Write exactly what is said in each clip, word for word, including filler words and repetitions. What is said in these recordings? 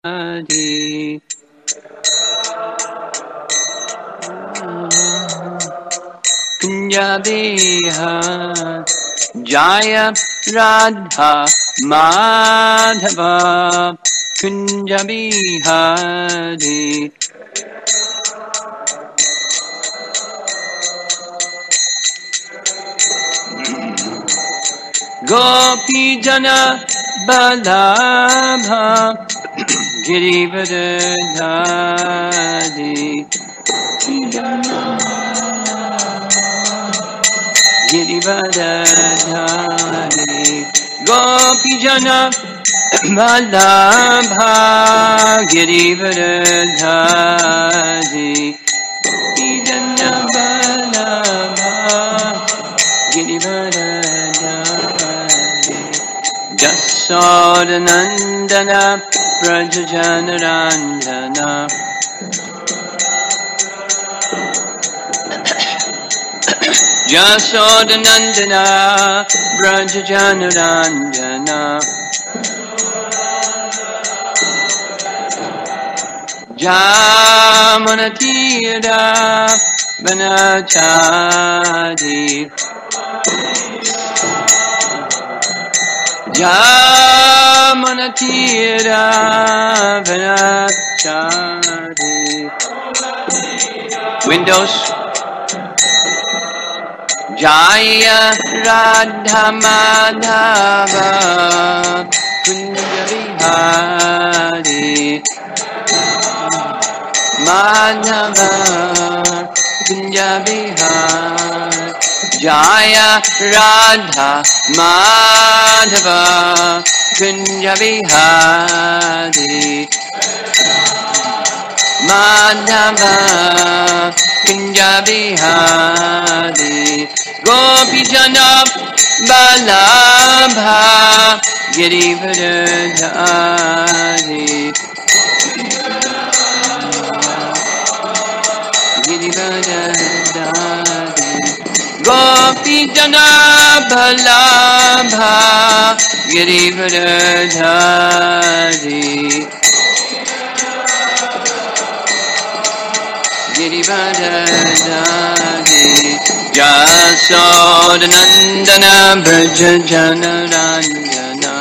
Radhe Kunja Bihari Jaya Radha Madhava Kunja Bihari Gopi Jana Balabha Girivardhari Girivardhari Gopi Jana Balabha Girivardhari Gopi Jana Balabha Girivardhari Jasodanandana Prajajanarandana Jasodanandana Prajajanarandana Jamanatira Vanachadi Jamanatira Vanachadi Windows Jaya Radha Madhava Kunja Bihari Madhava Kunja Bihari Jaya Radha Madhava Kunja Bihari Madhava Kunja Bihari Gopi Jana Balabha Girivardhari Girivardhari Gopi Jana Balabha Girivardhari Girivardhari Jasodanandana Brajajanarandana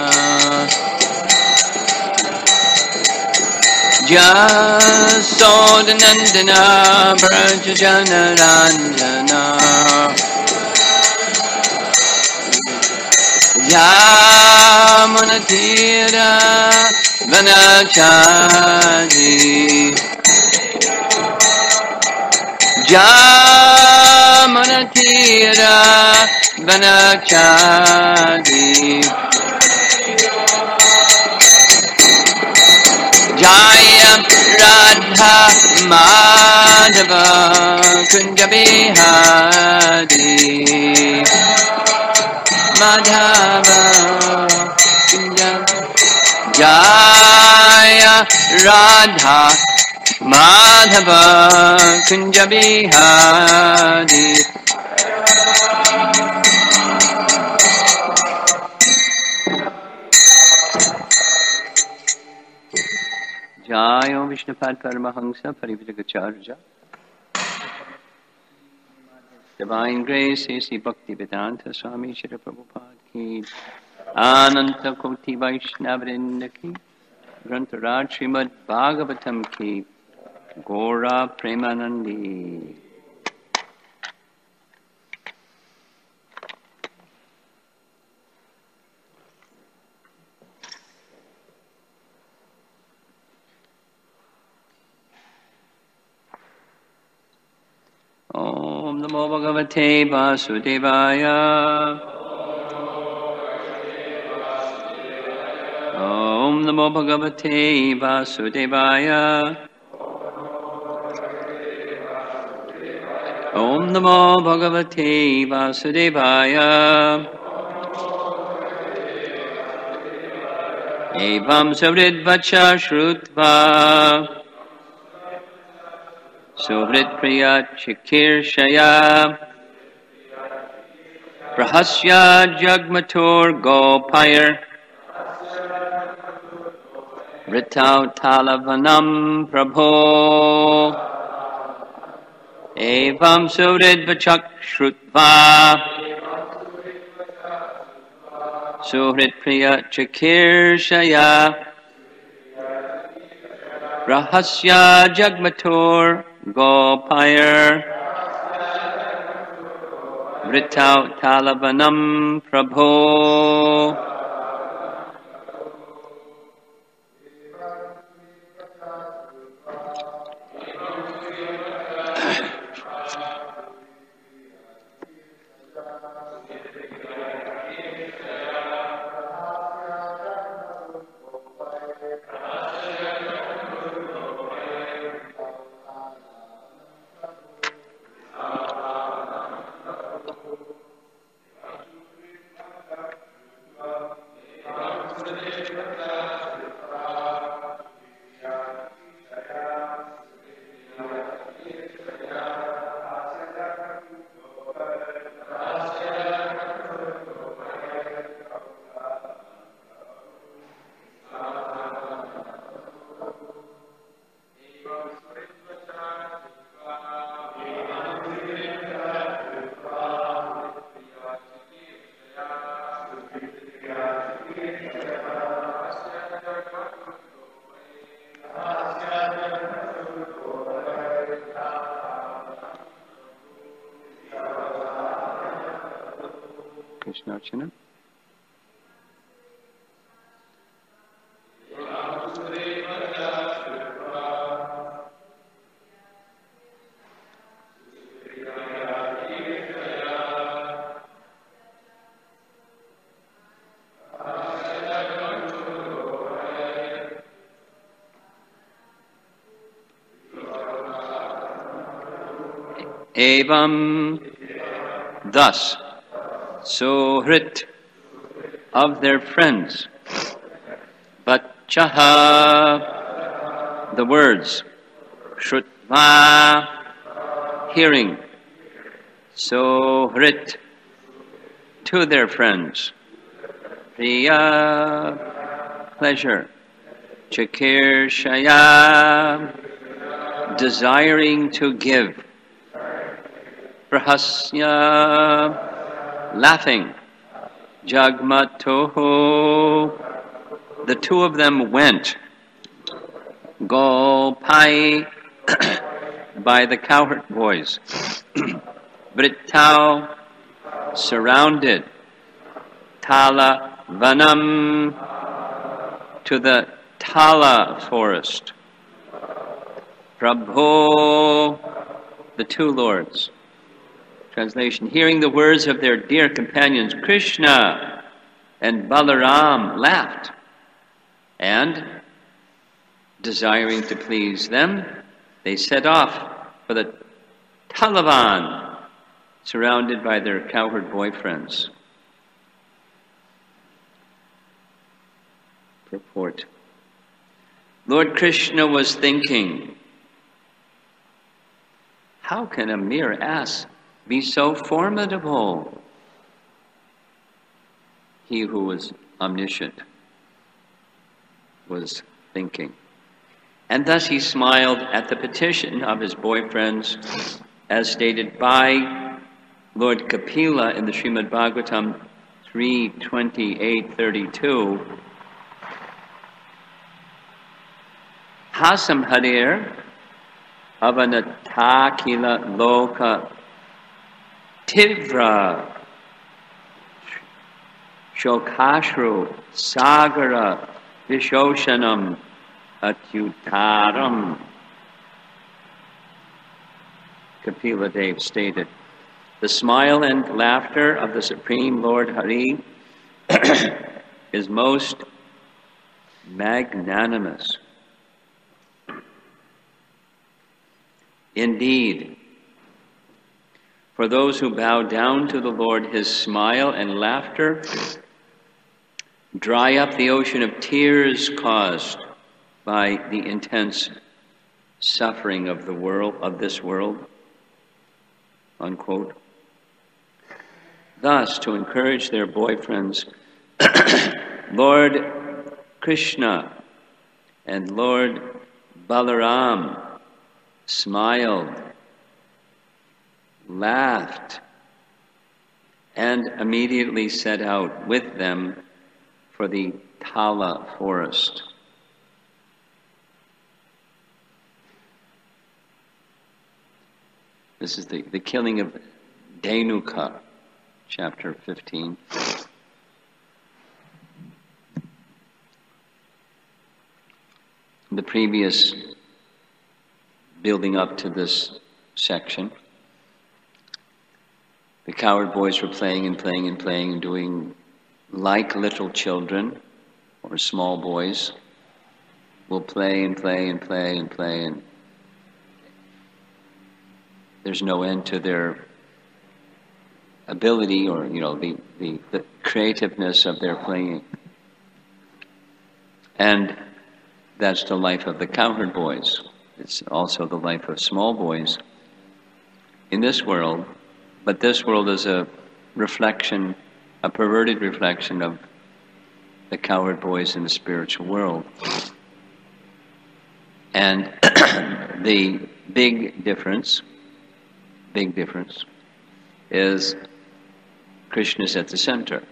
Jasodanandana Brajajanarandana Yamunatira Vanachari Jamanatira Vanachadi Jaya Radha Madhava Kunja Bihari Madhava Kunja Jaya Radha Madhava Kunja Bihari Jaya Vishnupad Paramahamsa Parivrajacharya Divine Grace A C Bhakti Vedanta Swami Shri Prabhupada Ki Ananta Koti Vaishnavrinda Ki Grantaraj Srimad Bhagavatam Ki Gora Premanandi Om Namo Bhagavate Vasudevaya Om Namo Bhagavate Vasudevaya Om Namo Bhagavate Vasudevaya Evam Savrid Vacha Shrutva Suvrit Priyat Chikir Shaya Prahasya Jagmatur Gopayar Ritau Talavanam Prabho Evam Surid Vachak Shrutva Suhrit Priya Chakir Shaya Rahasya Jagmatur Gopayar Ritau Talavanam Prabho. Krishna Archana. Evam, thus, Suhrit, of their friends, Vachaha, the words, Shrutva, hearing, Suhrit, to their friends, Priya, pleasure, Chakir Shaya, desiring to give, Prahasya, laughing, Jagmatoho, the two of them went, Gopai, by the cowherd boys, Vrittau, surrounded, Tala Vanam, to the Tala forest, Prabho, the two lords. Translation, hearing the words of their dear companions, Krishna and Balaram laughed, and, desiring to please them, they set off for the Talavan, surrounded by their cowherd boyfriends. Purport. Lord Krishna was thinking, how can a mere ass be so formidable? He who was omniscient was thinking. And thus he smiled at the petition of his boyfriends, as stated by Lord Kapila in the Srimad Bhagavatam three twenty-eight thirty-two. Hasam Harir Avanatakila Loka Tivra Shokashru Sagara Vishoshanam Atyutaram. Kapila Dev stated, the smile and laughter of the Supreme Lord Hari is most magnanimous. Indeed, for those who bow down to the Lord, his smile and laughter dry up the ocean of tears caused by the intense suffering of the world, of this world. Unquote. Thus, to encourage their boyfriends, Lord Krishna And Lord Balaram smiled, laughed, and immediately set out with them for the Tala forest. This is the, the killing of Dhenuka, chapter fifteen. The previous building up to this section, the cowherd boys were playing and playing and playing and doing like little children or small boys will play and play and play and play, and there's no end to their ability or, you know, the, the, the creativeness of their playing. And that's the life of the cowherd boys. It's also the life of small boys in this world, but this world is a reflection, a perverted reflection of the cowherd boys in the spiritual world. And the big difference, big difference, is Krishna's at the center.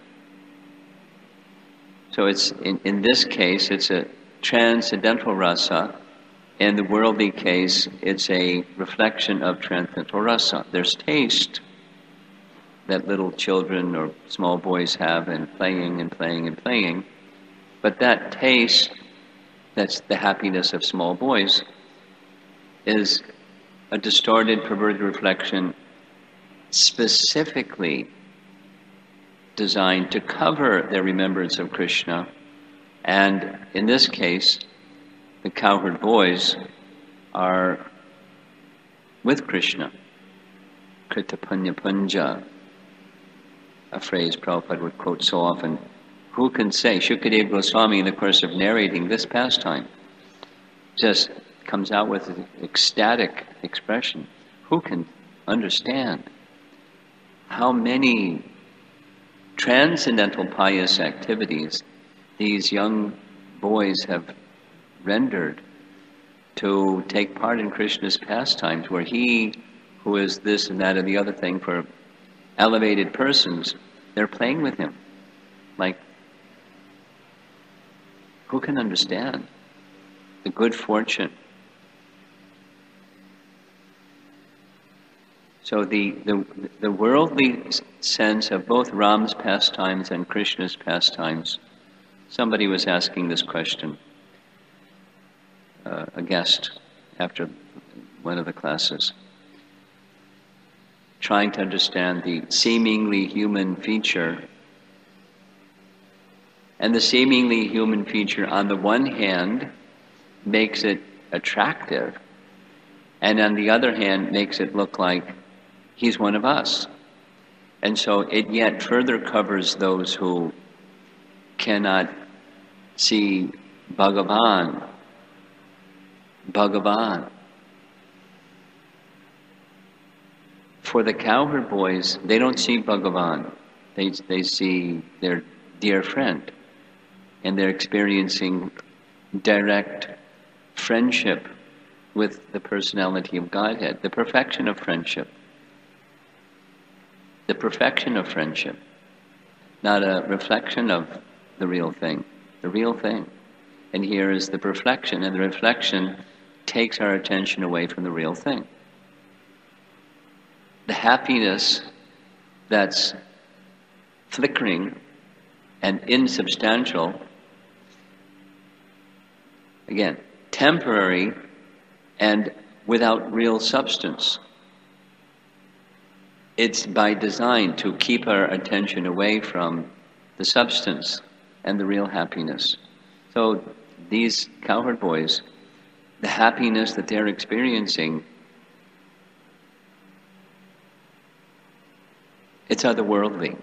So it's, in, in this case, it's a transcendental rasa. In the worldly case, it's a reflection of transcendental rasa. There's taste that little children or small boys have in playing and playing and playing, but that taste, that's the happiness of small boys, is a distorted, perverted reflection specifically designed to cover their remembrance of Krishna. And in this case, the cowherd boys are with Krishna. Krita Punya Punja, a phrase Prabhupada would quote so often. Who can say? Shukadeva Goswami, in the course of narrating this pastime, just comes out with an ecstatic expression. Who can understand how many transcendental pious activities these young boys have rendered to take part in Krishna's pastimes, where he, who is this and that and the other thing for elevated persons, they're playing with him. Like, who can understand the good fortune? So the, the, the worldly sense of both Ram's pastimes and Krishna's pastimes, somebody was asking this question, uh, a guest after one of the classes, trying to understand the seemingly human feature. And the seemingly human feature, on the one hand, makes it attractive, and on the other hand, makes it look like he's one of us. And so it yet further covers those who cannot see Bhagavan. Bhagavan. For the cowherd boys, they don't see Bhagavan. They, they see their dear friend. And they're experiencing direct friendship with the personality of Godhead, the perfection of friendship. The perfection of friendship, not a reflection of the real thing, the real thing. And here is the reflection, and the reflection takes our attention away from the real thing. The happiness that's flickering and insubstantial, again, temporary and without real substance. It's by design to keep our attention away from the substance and the real happiness. So these cowherd boys, the happiness that they're experiencing, it's otherworldly.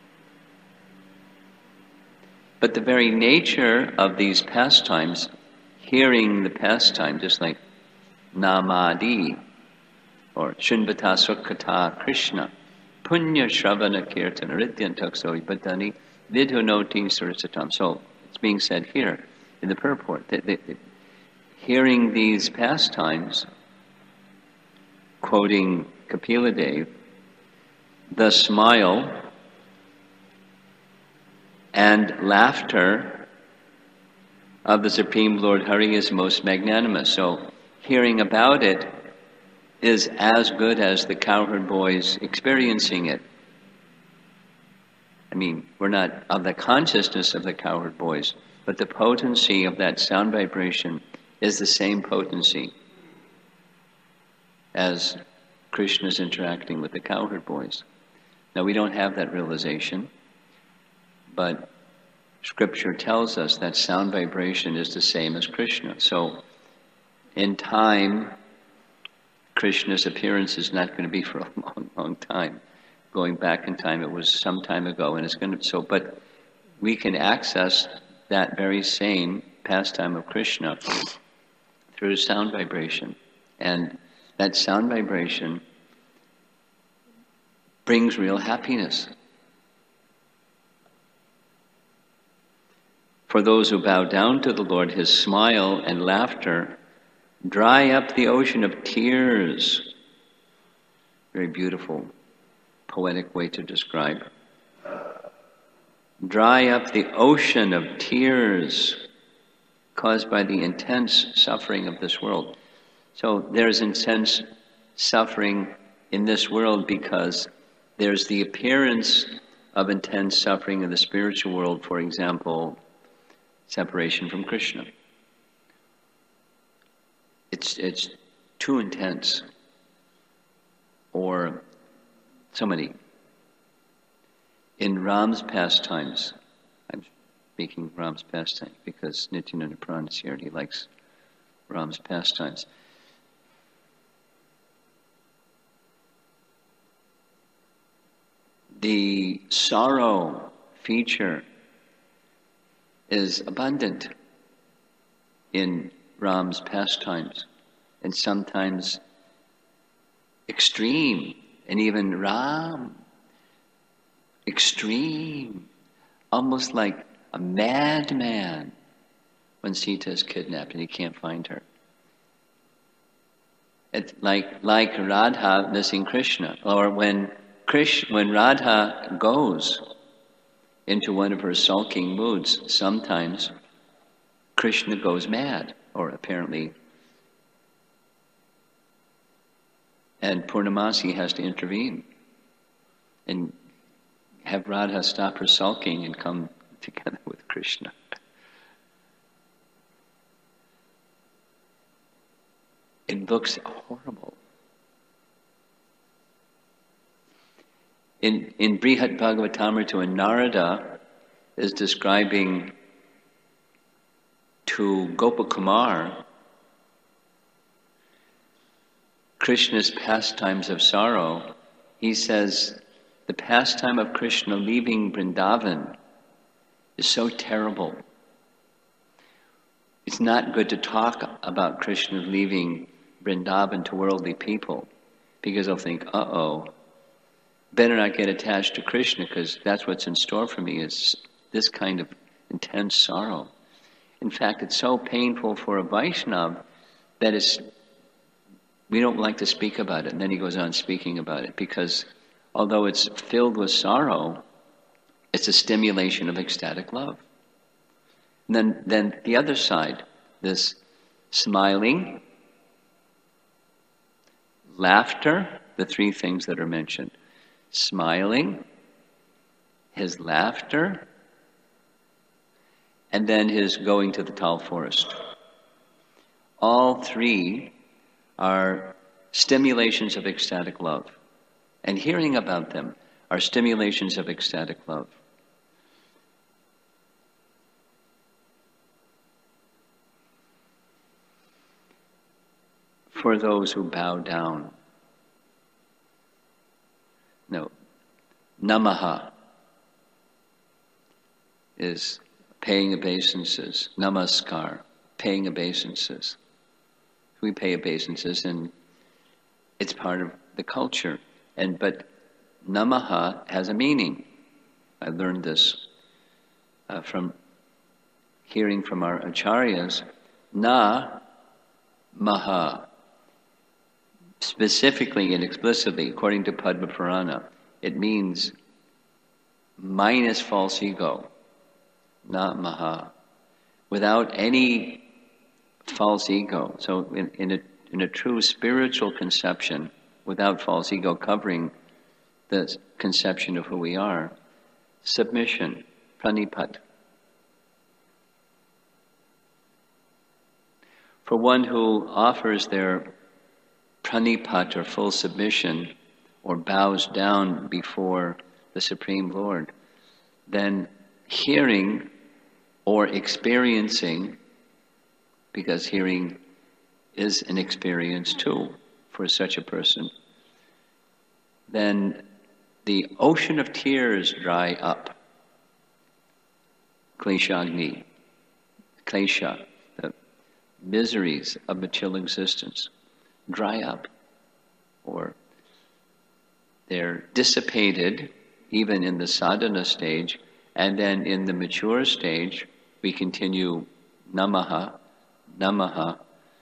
But the very nature of these pastimes, hearing the pastime, just like Namadi, or Shinvata Sukkata Krishna, Punya Shravana Kirtana Ridyantakso Ibadani Vidhunoti Surasatam. So it's being said here in the purport that, that, that hearing these pastimes, quoting Kapila Dev, the smile and laughter of the Supreme Lord Hari is most magnanimous. So hearing about it is as good as the cowherd boys experiencing it. I mean, we're not of the consciousness of the cowherd boys, but the potency of that sound vibration is the same potency as Krishna's interacting with the cowherd boys. Now, we don't have that realization, but Scripture tells us that sound vibration is the same as Krishna. So, in time, Krishna's appearance is not going to be for a long, long time. Going back in time, it was some time ago, and it's going to. So, but we can access that very same pastime of Krishna through sound vibration, and that sound vibration brings real happiness. For those who bow down to the Lord, His smile and laughter dry up the ocean of tears. Very beautiful, poetic way to describe. Dry up the ocean of tears caused by the intense suffering of this world. So there's intense suffering in this world because there's the appearance of intense suffering in the spiritual world, for example, separation from Krishna. It's it's too intense. Or so many. In Ram's pastimes, I'm speaking Ram's pastimes because Nityananda Pran is here and he likes Ram's pastimes. The sorrow feature is abundant in Ram's pastimes, and sometimes extreme, and even Ram, extreme, almost like a madman when Sita is kidnapped and he can't find her. It's like like Radha missing Krishna, or when Krishna, when Radha goes into one of her sulking moods, sometimes Krishna goes mad, or apparently, and Purnamasi has to intervene and have Radha stop her sulking and come together with Krishna. It looks horrible. In in Brihat Bhagavatamrita, when Narada is describing to Gopakumar Krishna's pastimes of sorrow, he says the pastime of Krishna leaving Vrindavan is so terrible. It's not good to talk about Krishna leaving Vrindavan to worldly people, because they'll think, uh-oh, better not get attached to Krishna, because that's what's in store for me, is this kind of intense sorrow. In fact, it's so painful for a Vaishnava that it's, we don't like to speak about it. And then he goes on speaking about it, because although it's filled with sorrow, it's a stimulation of ecstatic love. And then, then the other side, this smiling, laughter, the three things that are mentioned. Smiling, his laughter, and then his going to the tall forest. All three are stimulations of ecstatic love. And hearing about them are stimulations of ecstatic love. For those who bow down. No, namaha is paying obeisances. Namaskar, paying obeisances. We pay obeisances, and it's part of the culture. And but namaha has a meaning. I learned this uh, from hearing from our acharyas. Na Namaha. Specifically and explicitly, according to Padma Purana, it means minus false ego, Namaha, without any false ego. So in, in, a, in a true spiritual conception, without false ego covering the conception of who we are, submission, pranipat. For one who offers their pranipat, or full submission, or bows down before the Supreme Lord, then hearing or experiencing, because hearing is an experience too for such a person, then the ocean of tears dry up. Kleshagni, klesha, the miseries of material existence, dry up, or they're dissipated even in the sadhana stage, and then in the mature stage we continue namaha, namaha,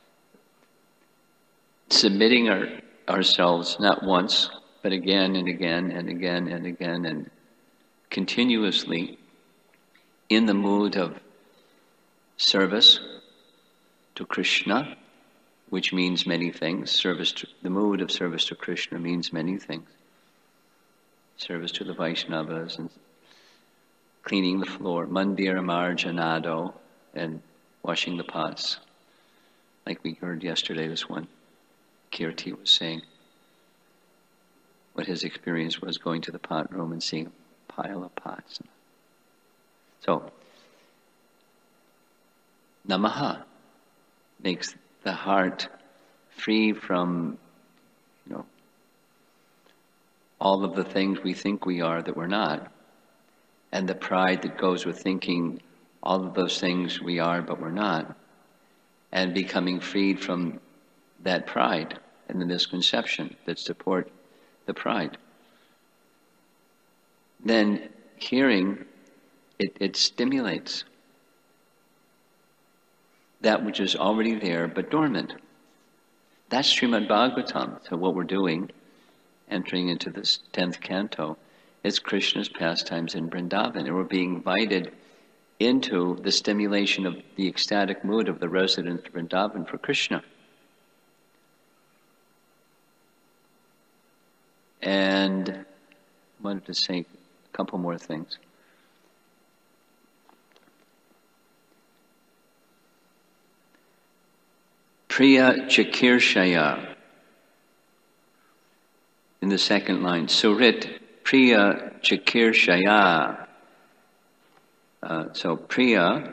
submitting our, ourselves not once, but again and again and again and again, and continuously in the mood of service to Krishna, which means many things. Service to, the mood of service to Krishna means many things. Service to the Vaishnavas and cleaning the floor, mandir marjanado, and washing the pots. Like we heard yesterday, this one, Kirti was saying what his experience was going to the pot room and seeing a pile of pots. So, namaha makes the heart free from, you know, all of the things we think we are that we're not, and the pride that goes with thinking all of those things we are but we're not, and becoming freed from that pride and the misconception that support the pride. Then hearing, it, it stimulates that which is already there but dormant. That's Srimad Bhagavatam. So what we're doing, entering into this tenth canto, is Krishna's pastimes in Vrindavan, and we're being invited into the stimulation of the ecstatic mood of the resident of Vrindavan for Krishna. And I wanted to say a couple more things. Priya Chakirshaya, in the second line, Surit Priya Chakirshaya. Uh, so Priya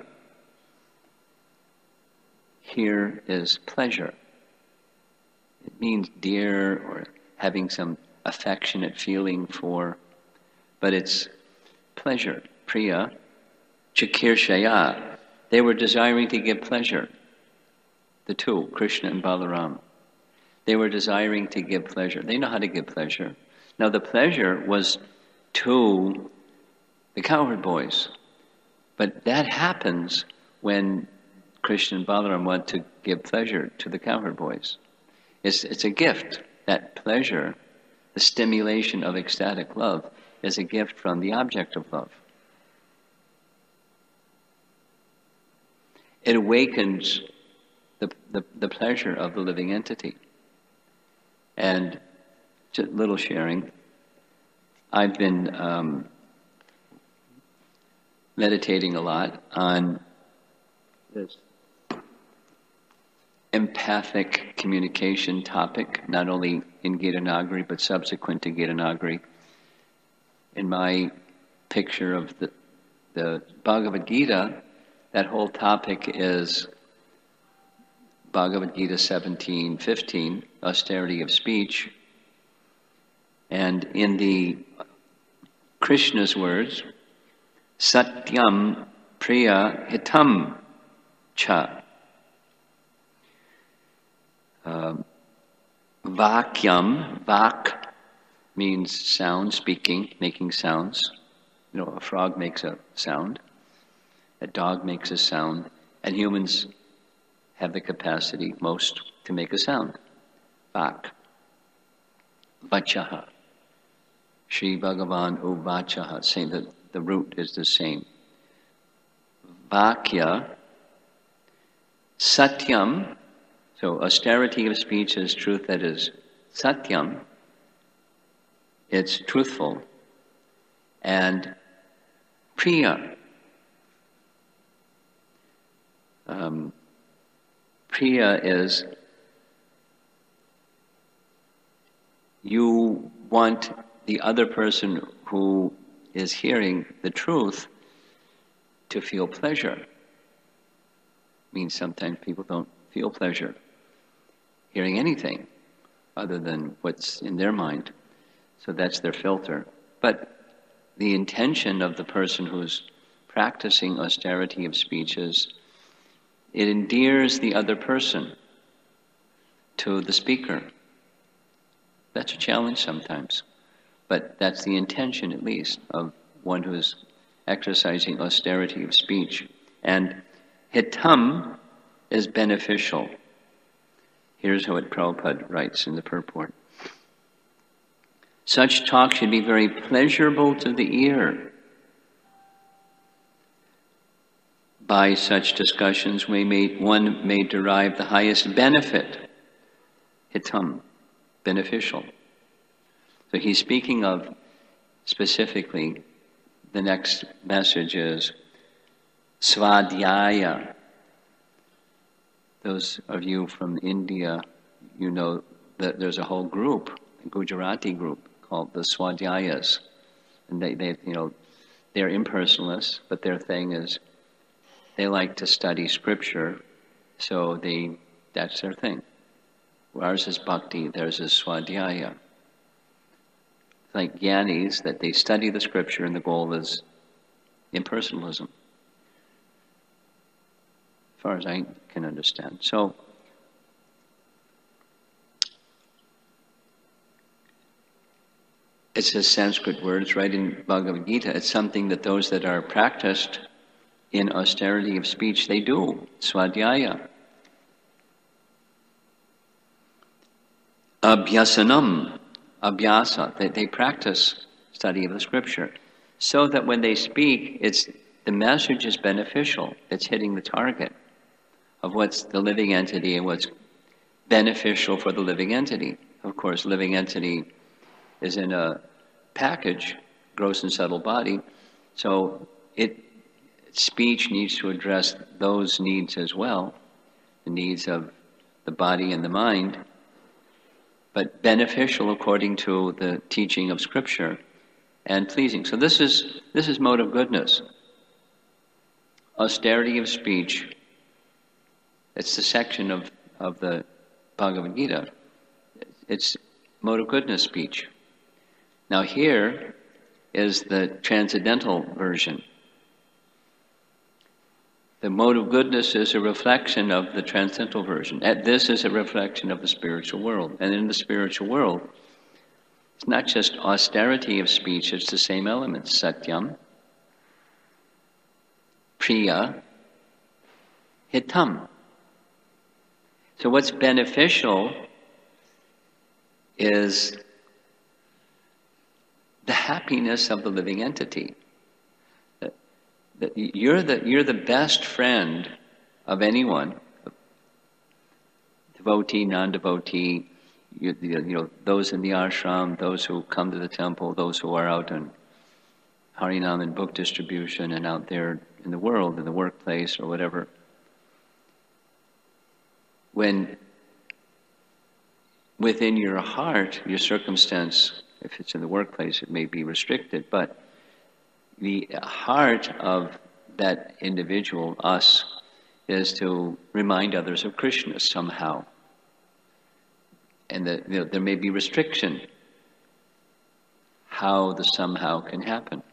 here is pleasure. It means dear or having some affectionate feeling for, but it's pleasure. Priya Chakirshaya. They were desiring to give pleasure. The two, Krishna and Balaram. They were desiring to give pleasure. They know how to give pleasure. Now the pleasure was to the cowherd boys. But that happens when Krishna and Balaram want to give pleasure to the cowherd boys. It's, it's a gift. That pleasure, the stimulation of ecstatic love, is a gift from the object of love. It awakens the, the, the pleasure of the living entity. And just a little sharing. I've been um, meditating a lot on this empathic communication topic, not only in Gitanagari, but subsequent to Gitanagari. In my picture of the, the Bhagavad Gita, that whole topic is Bhagavad Gita seventeen fifteen, austerity of speech. And in the Krishna's words, Satyam Priya Hitam Cha. Uh, Vakyam, Vak means sound, speaking, making sounds. You know, a frog makes a sound, a dog makes a sound, and humans have the capacity, most to make a sound. Vak. Vachaha. Shri Bhagavan Uvachaha, saying that the root is the same. Vakya, Satyam, so austerity of speech is truth that is Satyam, it's truthful, and Priya. Um, Priya is you want the other person who is hearing the truth to feel pleasure. It means sometimes people don't feel pleasure hearing anything other than what's in their mind. So that's their filter. But the intention of the person who's practicing austerity of speech is it endears the other person to the speaker. That's a challenge sometimes. But that's the intention, at least, of one who's exercising austerity of speech. And hitam is beneficial. Here's what Prabhupada writes in the purport. Such talk should be very pleasurable to the ear. By such discussions, we may, one may derive the highest benefit. Hitam, beneficial. So he's speaking of specifically, the next message is Svadhyaya. Those of you from India, you know that there's a whole group, a Gujarati group, called the Swadhyayas. And they, they, you know, they're impersonalists, but their thing is they like to study scripture, so they, that's their thing. Ours is bhakti, theirs is Swadhyaya. Like Gyanis, that they study the scripture and the goal is impersonalism, as far as I can understand. So, it's a Sanskrit word, it's right in Bhagavad Gita. It's something that those that are practiced in austerity of speech, they do. Swadhyaya. Abhyasanam. Abhyasa, they, they practice study of the scripture, so that when they speak, it's the message is beneficial. It's hitting the target of what's the living entity and what's beneficial for the living entity. Of course, living entity is in a package, gross and subtle body, so it speech needs to address those needs as well, the needs of the body and the mind, but beneficial according to the teaching of Scripture, and pleasing. So this is this is mode of goodness. Austerity of speech. It's the section of, of the Bhagavad Gita. It's mode of goodness speech. Now here is the transcendental version. The mode of goodness is a reflection of the transcendental version. This is a reflection of the spiritual world. And in the spiritual world, it's not just austerity of speech, it's the same elements. Satyam, Priya, Hitam. So what's beneficial is the happiness of the living entity. That you're the you're the best friend of anyone, devotee, non-devotee, you, you know, those in the ashram, those who come to the temple, those who are out on Harinam and book distribution and out there in the world, in the workplace or whatever. When within your heart, your circumstance, if it's in the workplace, it may be restricted, but the heart of that individual, us, is to remind others of Krishna somehow. And that, you know, there may be restriction how the somehow can happen.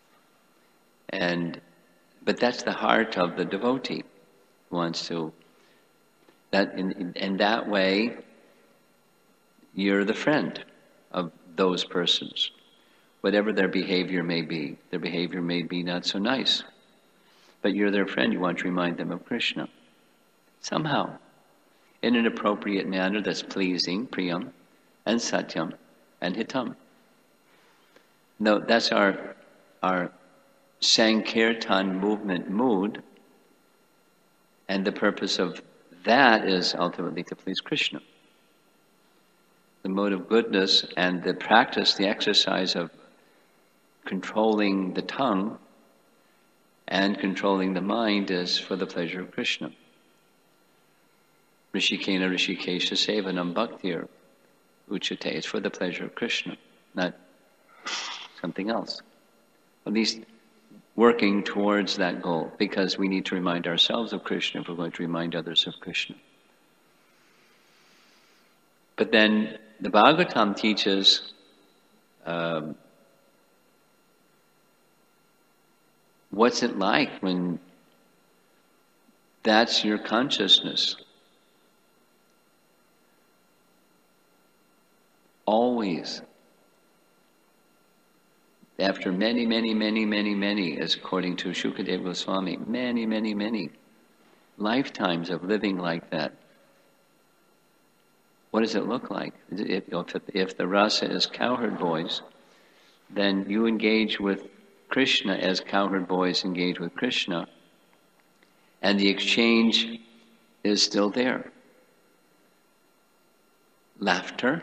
And but that's the heart of the devotee who wants to that in, in that way you're the friend of those persons. Whatever their behavior may be, their behavior may be not so nice, but you're their friend, you want to remind them of Krishna. Somehow. in an appropriate manner that's pleasing, priyam, and satyam, and hitam. No, that's our, our Sankirtan movement mood, and the purpose of that is ultimately to please Krishna. The mode of goodness and the practice, the exercise of controlling the tongue and controlling the mind is for the pleasure of Krishna. Rishikena Rishikesha Sevanam Bhaktir Uchate is for the pleasure of Krishna, not something else. At least working towards that goal, because we need to remind ourselves of Krishna if we're going to remind others of Krishna. But then the Bhagavatam teaches um, what's it like when that's your consciousness. Always. After many, many, many, many, many, as according to Shukadeva Goswami, many, many, many lifetimes of living like that. What does it look like? If, if the rasa is cowherd boys, then you engage with Krishna as cowherd boys engage with Krishna, and the exchange is still there. Laughter,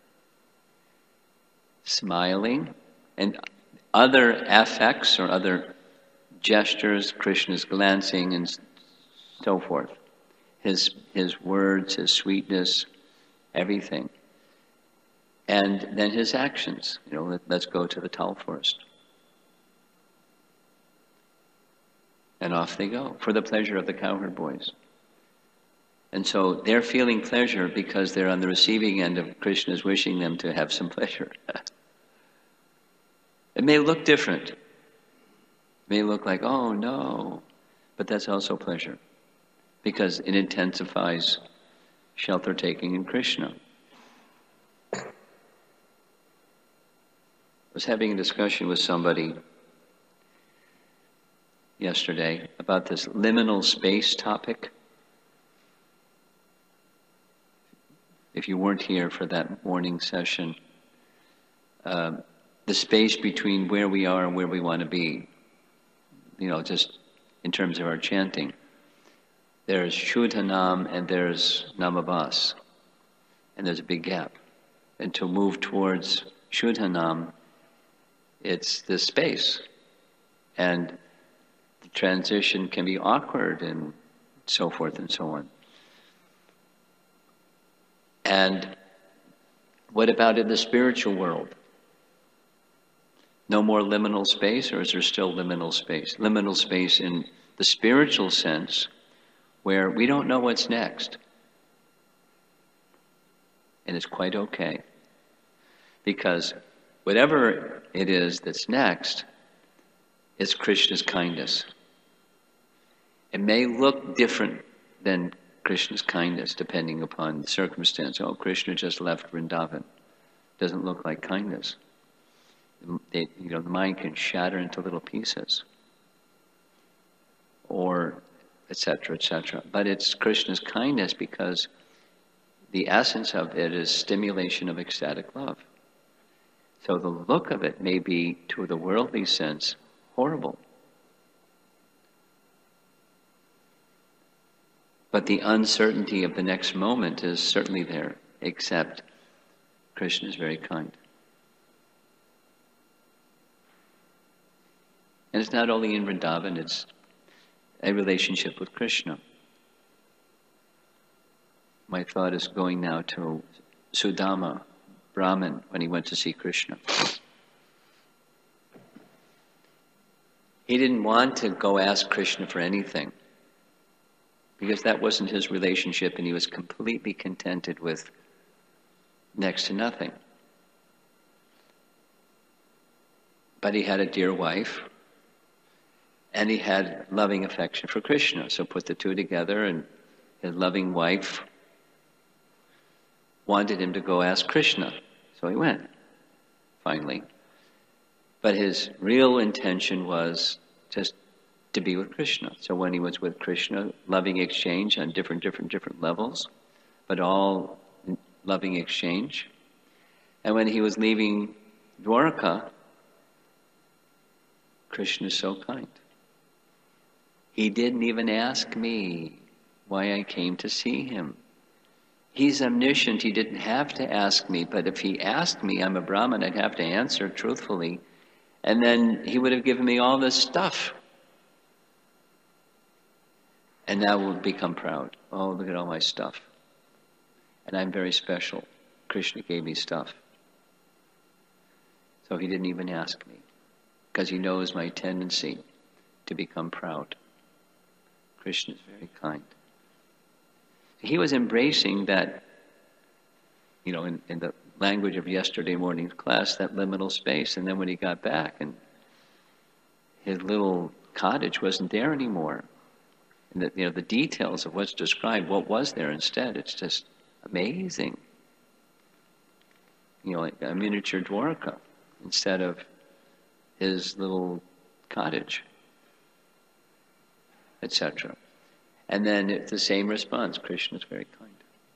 smiling, and other affects or other gestures, Krishna's glancing and so forth. His, his words, his sweetness, everything. And then his actions. You know, let, let's go to the tall forest. And off they go, for the pleasure of the cowherd boys. And so they're feeling pleasure because they're on the receiving end of Krishna's wishing them to have some pleasure. It may look different. It may look like, oh no, but that's also pleasure, because it intensifies shelter taking in Krishna. I was having a discussion with somebody yesterday about this liminal space topic. If you weren't here for that morning session, uh, the space between where we are and where we want to be, you know, just in terms of our chanting. There's Shuddhanam and there's Namabhas, and there's a big gap. And to move towards Shuddhanam, it's the space. And the transition can be awkward and so forth and so on. And what about in the spiritual world? No more liminal space, or is there still liminal space? Liminal space in the spiritual sense, where we don't know what's next. And it's quite okay. Because whatever it is that's next, is Krishna's kindness. It may look different than Krishna's kindness, depending upon the circumstance. Oh, Krishna just left Vrindavan. Doesn't look like kindness. They, you know, the mind can shatter into little pieces, or et cetera, et cetera. But it's Krishna's kindness because the essence of it is stimulation of ecstatic love. So the look of it may be, to the worldly sense, horrible. But the uncertainty of the next moment is certainly there, except Krishna is very kind. And it's not only in Vrindavan, it's a relationship with Krishna. My thought is going now to Sudama, Brahman, when he went to see Krishna. He didn't want to go ask Krishna for anything, because that wasn't his relationship, and he was completely contented with next to nothing. But he had a dear wife, and he had loving affection for Krishna. So put the two together, and his loving wife wanted him to go ask Krishna. So he went, finally. But his real intention was just to be with Krishna. So when he was with Krishna, loving exchange on different, different, different levels. but all in loving exchange. And when he was leaving Dwarka, Krishna is so kind. He didn't even ask me why I came to see him. He's omniscient, he didn't have to ask me, but if he asked me, I'm a Brahmin, I'd have to answer truthfully. And then he would have given me all this stuff. And now we'll become proud. Oh, look at all my stuff. And I'm very special. Krishna gave me stuff. So he didn't even ask me, because he knows my tendency to become proud. Krishna is very kind. He was embracing that, you know, in, in the language of yesterday morning's class, that liminal space. And then when he got back, and his little cottage wasn't there anymore. And the, you know, the details of what's described, what was there instead, it's just amazing. You know, like a miniature Dwarka instead of his little cottage, et cetera. And then it's the same response. Krishna is very kind.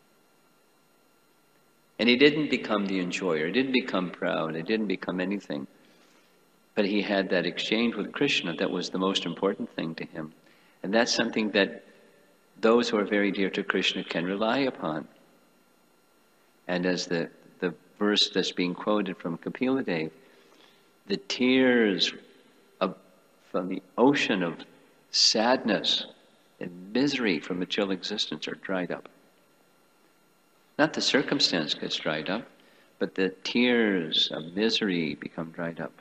And he didn't become the enjoyer. He didn't become proud. He didn't become anything. But he had that exchange with Krishna that was the most important thing to him. And that's something that those who are very dear to Krishna can rely upon. And as the, the verse that's being quoted from Kapila Dev, the tears of, from the ocean of sadness and misery from material existence are dried up. Not the circumstance gets dried up, but the tears of misery become dried up.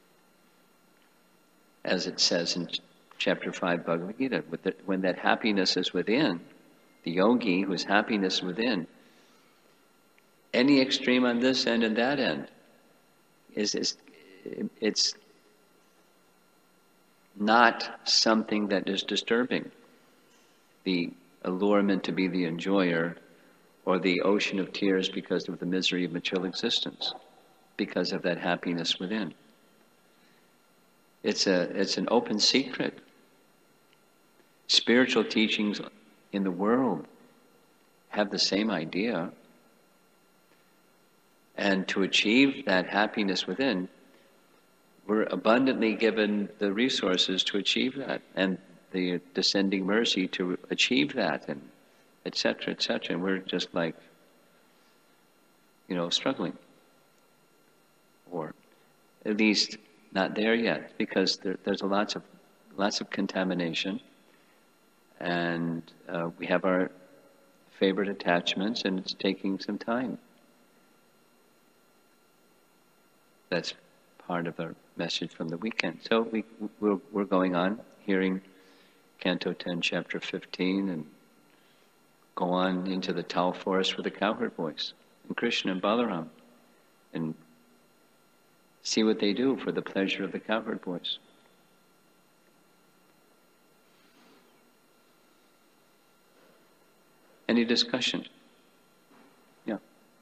As it says in chapter five Bhagavad Gita, with the, when that happiness is within, the yogi whose happiness is within, any extreme on this end and that end is, is it's not something that is disturbing. The allurement to be the enjoyer, or the ocean of tears because of the misery of material existence, because of that happiness within. It's a it's an open secret. Spiritual teachings in the world have the same idea. And to achieve that happiness within, we're abundantly given the resources to achieve that, and the descending mercy to achieve that, and et cetera, et cetera. And we're just like, you know, struggling. Or at least not there yet, because there, there's a lots of lots of contamination, and uh, we have our favorite attachments, and it's taking some time. That's part of our message from the weekend. So we we're, we're going on hearing Canto ten, Chapter fifteen, and go on into the tall forest with the cowherd boys, and Krishna and Balaram, and see what they do for the pleasure of the cowherd boys. Any discussion? Yeah.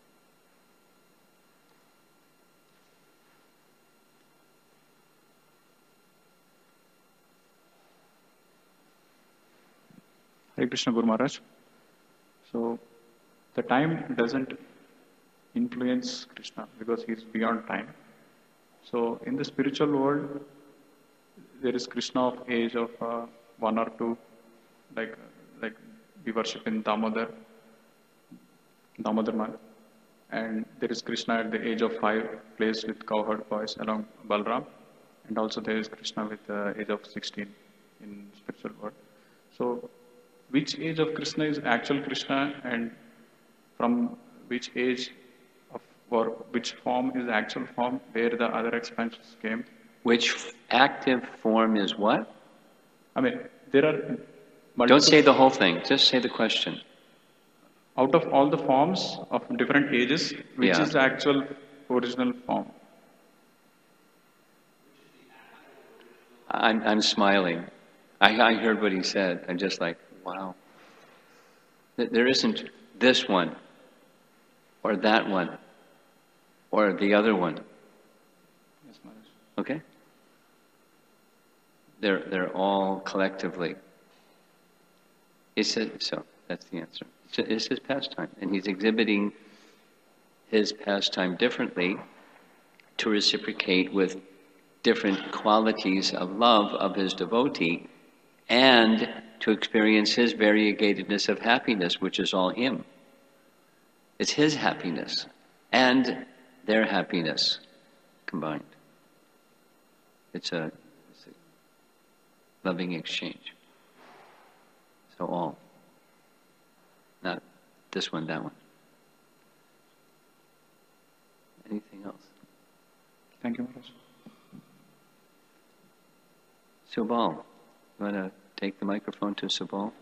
Hare Krishna Guru Maharaj. So, the time doesn't influence Krishna because he is beyond time. So, in the spiritual world, there is Krishna of age of uh, one or two, like like we worship in Damodar, Damodar man, and there is Krishna at the age of five, placed with cowherd boys along Balram, and also there is Krishna with the age of sixteen in spiritual world. So, which age of Krishna is actual Krishna, and from which age of, or which form is actual form where the other expansions came? Which active form is what? I mean, there are multiple. Don't say the whole thing, just say the question. Out of all the forms of different ages, which Yeah. is the actual original form? I'm, I'm smiling. I, I heard what he said. I'm just like, wow. There isn't this one, or that one, or the other one. Yes, Maharaj. Okay? They're, they're all collectively. He said, so that's the answer. It's his pastime, and he's exhibiting his pastime differently to reciprocate with different qualities of love of his devotee, and to experience his variegatedness of happiness, which is all him. It's his happiness and their happiness combined. It's a, it's a loving exchange. So all. Not this one, that one. Anything else? Thank you, Maharaj. Subal, you want to take the microphone to Subal?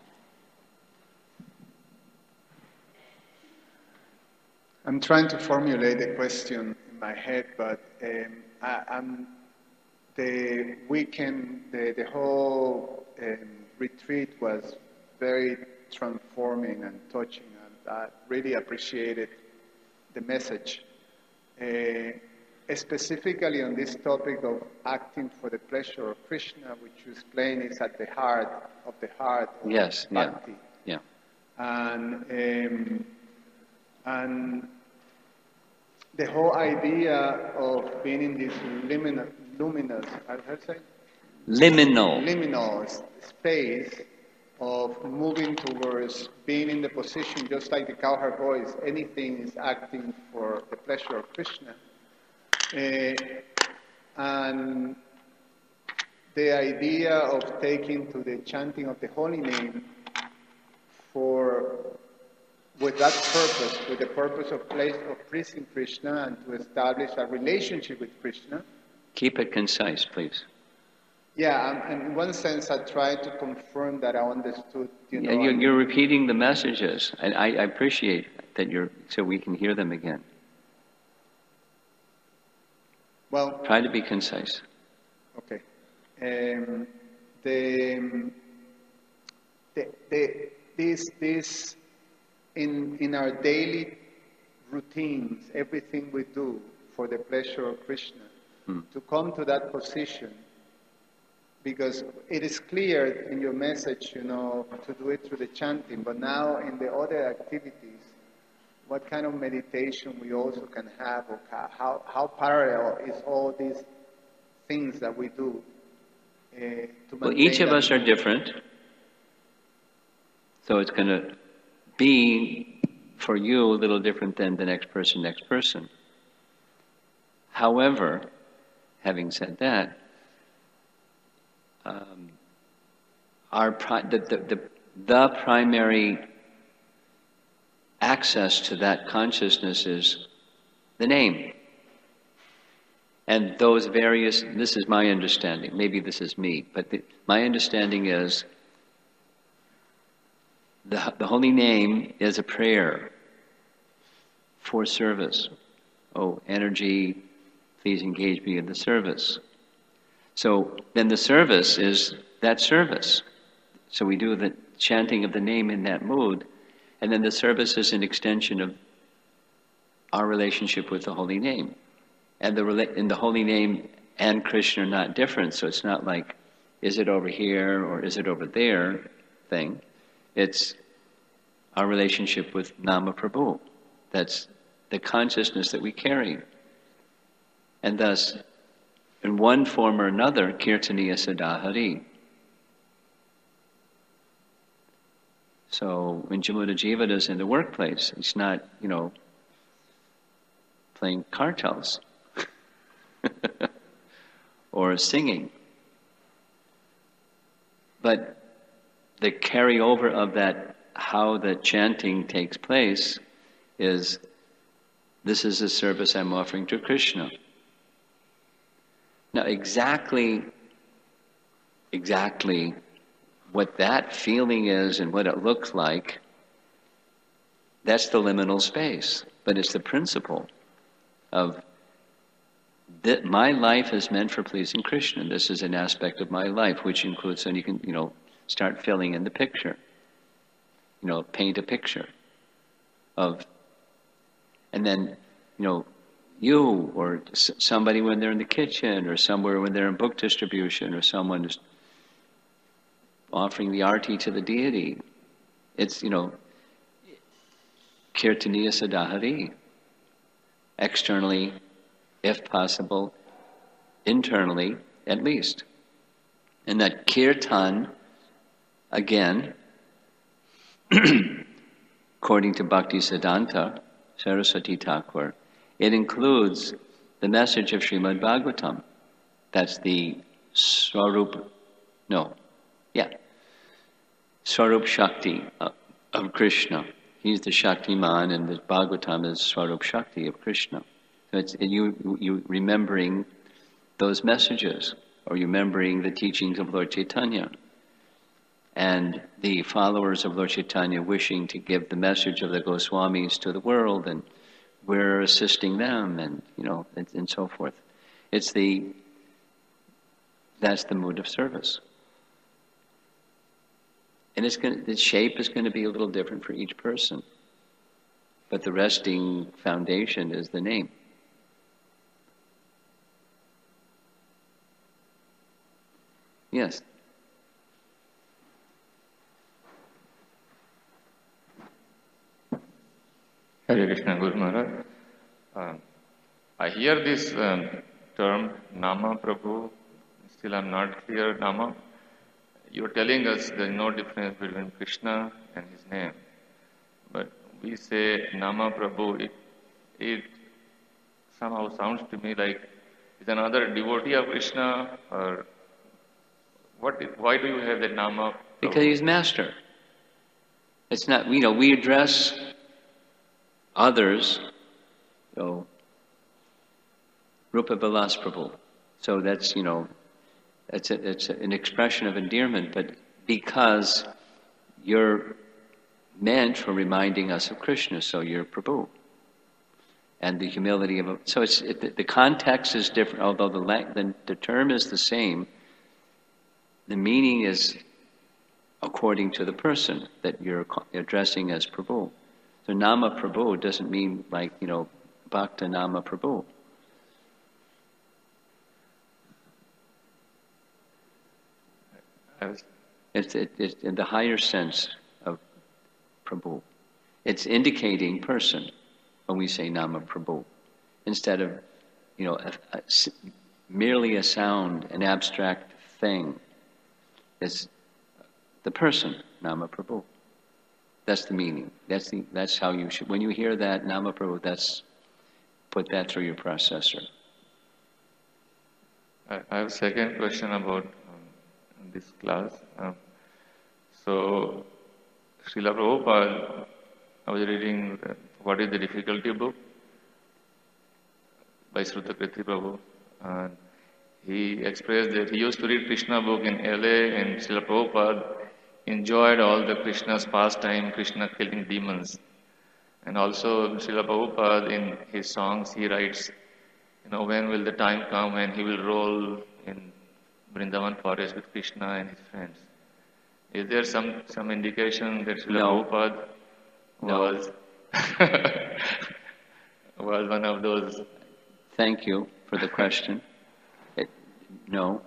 I'm trying to formulate a question in my head, but um, I, I'm the weekend, the, the whole um, retreat was very transforming and touching, and I really appreciated the message. Uh, specifically on this topic of acting for the pleasure of Krishna, which you explain is at the heart of the heart of Yes, yeah, bhakti. yeah. And, um, and the whole idea of being in this luminous, luminous how do you say? Liminal. liminal s- space of moving towards being in the position, just like the cowherd voice, anything is acting for the pleasure of Krishna. Uh, and the idea of taking to the chanting of the holy name for with that purpose, with the purpose of place of pleasing Krishna and to establish a relationship with Krishna. Keep it concise, please. Yeah, and in one sense, I tried to confirm that I understood. You know, Yeah, you're, and- you're repeating the messages, and I, I appreciate that you're, so we can hear them again. well, Try to be concise. okay. Um, the, the, the, this, this, in, in our daily routines, everything we do for the pleasure of Krishna, Hmm. to come to that position, because it is clear in your message, you know, to do it through the chanting, but now in the other activities, what kind of meditation we also can have, or ca- how, how parallel is all these things that we do uh, to Well, maintain each of that us are unity? different, so it's going to be, for you, a little different than the next person, next person. However, having said that, um, our pri- the, the, the, the primary access to that consciousness is the name. And those various, this is my understanding, maybe this is me, but the, my understanding is the, the holy name is a prayer for service. Oh, energy, please engage me in the service. So then the service is that service. So we do the chanting of the name in that mood, and then the service is an extension of our relationship with the holy name. And the rela- in the holy name and Krishna are not different, so it's not like, is it over here or is it over there thing. It's our relationship with Nama Prabhu. That's the consciousness that we carry. And thus, in one form or another, Kirtaniya Sadahari. So when Jamuna Jiva is in the workplace, it's not, you know, playing cartels or singing. But the carryover of that, how the chanting takes place, is this is a service I'm offering to Krishna. Now exactly, exactly what that feeling is and what it looks like, that's the liminal space. But it's the principle of that my life is meant for pleasing Krishna. This is an aspect of my life, which includes, and you can, you know, start filling in the picture. You know, paint a picture of, and then, you know, you or s- somebody when they're in the kitchen, or somewhere when they're in book distribution, or someone who's offering the arti to the deity. It's, you know, Kirtaniya Sadahari. Externally, if possible, internally at least. And that kirtan, again, according to Bhaktisiddhanta Saraswati Thakur, it includes the message of Srimad Bhagavatam. That's the Swarup, no, yeah, Swarup Shakti of, of Krishna. He's the Shaktiman, and the Bhagavatam is Swarup Shakti of Krishna. So it's you, you remembering those messages, or remembering the teachings of Lord Chaitanya, and the followers of Lord Chaitanya wishing to give the message of the Goswamis to the world, and we're assisting them, and you know, and, and so forth. It's the that's the mood of service, and it's going. The shape is going to be a little different for each person, but the resting foundation is the name. Yes. Hare Krishna, Guru Maharaj. Uh, I hear this um, term, Nama Prabhu. Still I'm not clear, Nama. You're telling us there's no difference between Krishna and his name. But we say Nama Prabhu, it, it somehow sounds to me like it's another devotee of Krishna, or what? Is, why do you have that Nama Prabhu? Because he's master. It's not, you know, we address others, so Rupa Vilas Prabhu. So that's, you know, it's, a, it's an expression of endearment, but because you're meant for reminding us of Krishna, so you're Prabhu. And the humility of a, so it's it, the context is different, although the, the the term is the same. The meaning is according to the person that you're addressing as Prabhu. So Nama Prabhu doesn't mean like, you know, Bhakta Nama Prabhu. It's, it, it's in the higher sense of Prabhu. It's indicating person when we say Nama Prabhu, instead of, you know, a, a, merely a sound, an abstract thing. It's the person, Nama Prabhu. That's the meaning. That's the. That's how you should. When you hear that Nama Prabhu, that's put that through your processor. I, I have a second question about um, this class. Um, so, Srila Prabhupada, I was reading uh, What is the Difficulty book by Srutakirti Prabhu, and he expressed that he used to read Krishna book in L A, and Srila Prabhupada enjoyed all the Krishna's pastime, Krishna killing demons. And also Srila Prabhupada in his songs he writes, you know, when will the time come when he will roll in Vrindavan forest with Krishna and his friends. Is there some, some indication that Srila No. Prabhupada No. was, was one of those? Thank you for the question. It, no.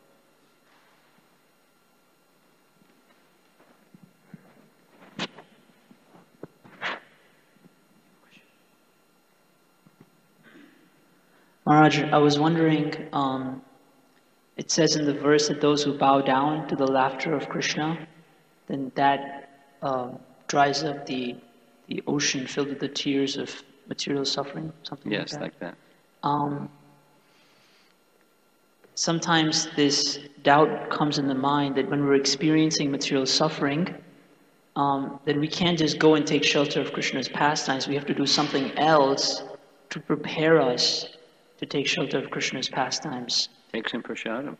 Maharaj, I was wondering, um, it says in the verse that those who bow down to the laughter of Krishna, then that uh, dries up the the ocean filled with the tears of material suffering, something Yes, like that. like that. Um, sometimes this doubt comes in the mind that when we're experiencing material suffering, um, then we can't just go and take shelter of Krishna's pastimes. We have to do something else to prepare us to take shelter of Krishna's pastimes. Take some prasadam.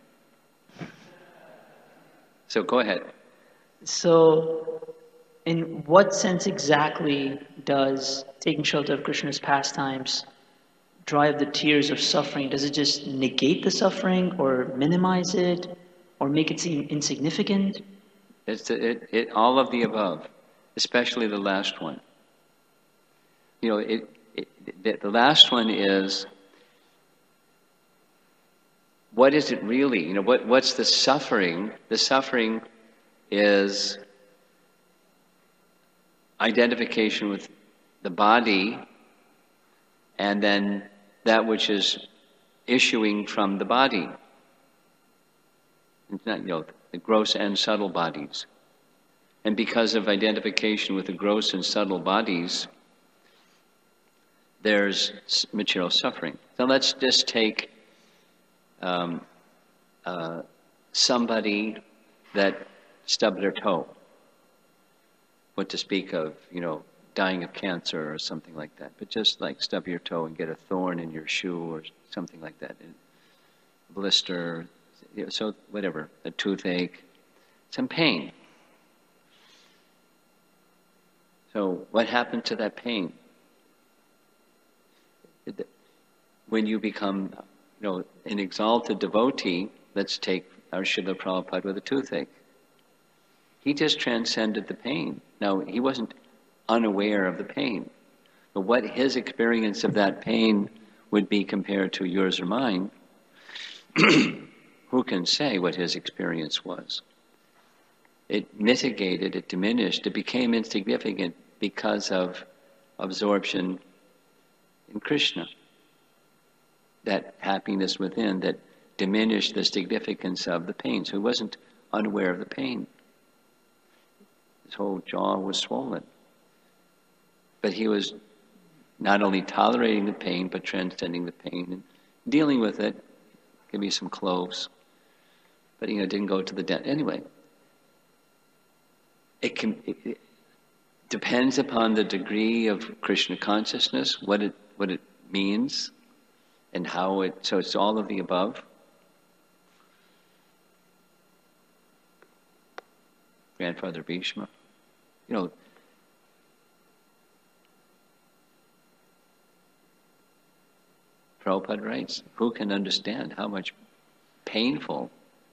So go ahead. So, in what sense exactly does taking shelter of Krishna's pastimes drive the tears of suffering? Does it just negate the suffering, or minimize it, or make it seem insignificant? It's it, it, all of the above, especially the last one. You know, it, it, the, the last one is, what is it really? You know, what, what's the suffering? The suffering is identification with the body, and then that which is issuing from the body. It's not, you know, the gross and subtle bodies. And because of identification with the gross and subtle bodies, there's material suffering. So let's just take um, uh, somebody that stubbed their toe. What to speak of, you know, dying of cancer or something like that. But just like stub your toe and get a thorn in your shoe or something like that. A blister, you know, so whatever, a toothache, some pain. So what happened to that pain? When you become, you know, an exalted devotee, let's take our Srila Prabhupada with a toothache. He just transcended the pain. Now, he wasn't unaware of the pain. But what his experience of that pain would be compared to yours or mine, who can say what his experience was? It mitigated, it diminished, it became insignificant because of absorption in Krishna. That happiness within that diminished the significance of the pain. So he wasn't unaware of the pain. His whole jaw was swollen. But he was not only tolerating the pain, but transcending the pain and dealing with it. Give me some cloves. But, you know, didn't go to the dentist. Anyway, it, can, it, it depends upon the degree of Krishna consciousness, what it what it means, and how it. So it's all of the above. Grandfather Bhishma, you know. Prabhupada writes, who can understand how much painful?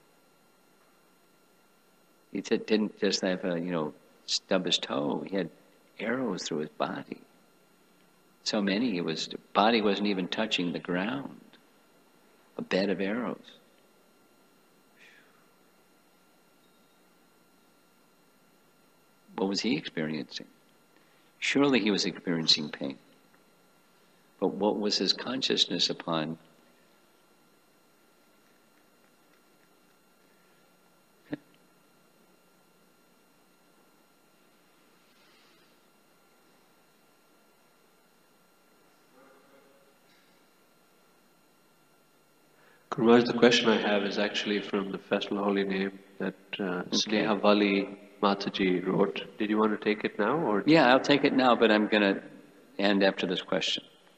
He said, didn't just have a, you know, stub his toe. He had arrows through his body. So many, it was, the body wasn't even touching the ground. A bed of arrows. What was he experiencing? Surely he was experiencing pain. But what was his consciousness upon? Guru Maharaj, the question I have is actually from the Festival of Holy Name that uh, Sneha Vali Mataji wrote. Did you want to take it now? Or? Yeah, I'll take it now, but I'm going to end after this question.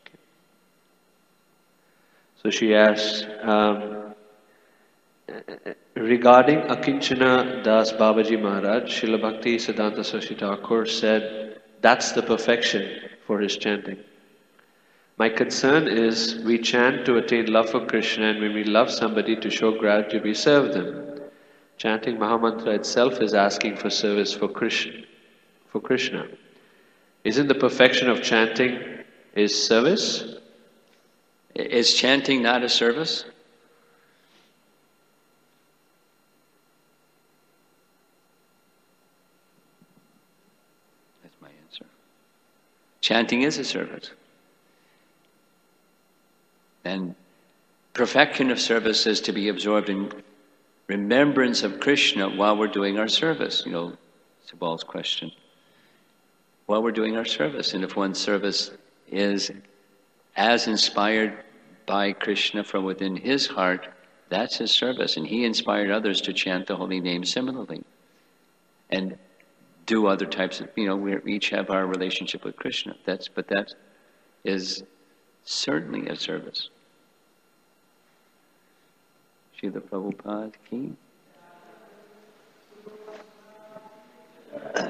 So she asks, um, regarding Akinchana Das Babaji Maharaj, Srila Bhakti Siddhanta Saraswati Thakur said that's the perfection for his chanting. My concern is we chant to attain love for Krishna, and when we love somebody to show gratitude, we serve them. Chanting Mahamantra itself is asking for service for Krishna. For Krishna. Isn't the perfection of chanting is service? Is chanting not a service? That's my answer. Chanting is a service. And perfection of service is to be absorbed in remembrance of Krishna while we're doing our service. You know, Sabal's question. While we're doing our service. And if one's service is as inspired by Krishna from within his heart, that's his service. And he inspired others to chant the holy name similarly. And do other types of, you know, we each have our relationship with Krishna. That's, but that is certainly a service. Srila Prabhupada ki.